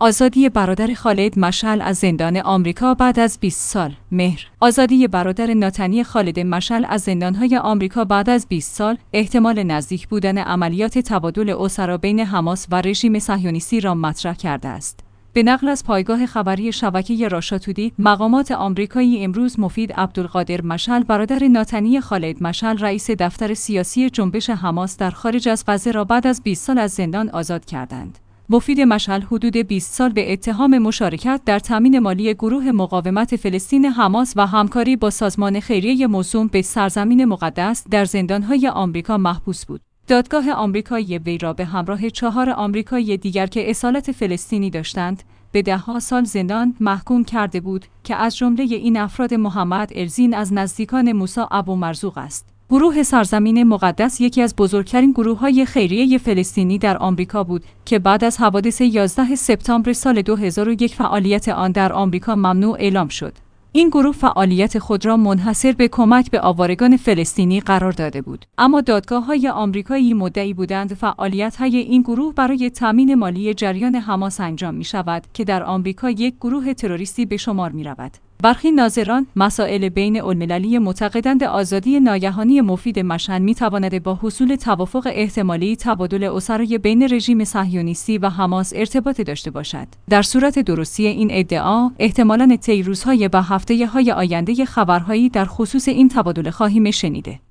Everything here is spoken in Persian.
آزادی برادر خالد مشعل از زندان آمریکا بعد از 20 سال. مهر. آزادی برادر ناتنی خالد مشعل از زندان‌های آمریکا بعد از 20 سال، احتمال نزدیک بودن عملیات تبادل اسرا بین حماس و رژیم صهیونیستی را مطرح کرده است. به نقل از پایگاه خبری شبکه راشا تودی، مقامات آمریکایی امروز مفید عبدالقادر مشعل، برادر ناتنی خالد مشعل، رئیس دفتر سیاسی جنبش حماس در خارج از غزه را بعد از 20 سال از زندان آزاد کردند. مفید مشعل حدود 20 سال به اتهام مشارکت در تامین مالی گروه مقاومت فلسطین حماس و همکاری با سازمان خیریه موسوم به سرزمین مقدس در زندان‌های آمریکا محبوس بود. دادگاه آمریکایی وی را به همراه 4 آمریکایی دیگر که اصالت فلسطینی داشتند، به 10 سال زندان محکوم کرده بود که از جمله این افراد محمد الزین از نزدیکان موسی ابو مرزوق است. گروه سرزمین مقدس یکی از بزرگترین گروه‌های خیریه فلسطینی در آمریکا بود که بعد از حوادث 11 سپتامبر سال 2001 فعالیت آن در آمریکا ممنوع اعلام شد. این گروه فعالیت خود را منحصر به کمک به آوارگان فلسطینی قرار داده بود، اما دادگاه‌های آمریکایی مدعی بودند فعالیت‌های این گروه برای تامین مالی جریان حماس انجام می‌شود که در آمریکا یک گروه تروریستی به شمار می‌رود. برخی ناظران مسائل بین المللی معتقدند آزادی ناگهانی مفید مشعل می‌تواند با حصول توافق احتمالی تبادل اسرای بین رژیم صهیونیستی و حماس ارتباط داشته باشد. در صورت درستی این ادعا، احتمالاً طی روزهای و هفته‌های آینده خبرهایی در خصوص این تبادل خواهیم شنیده.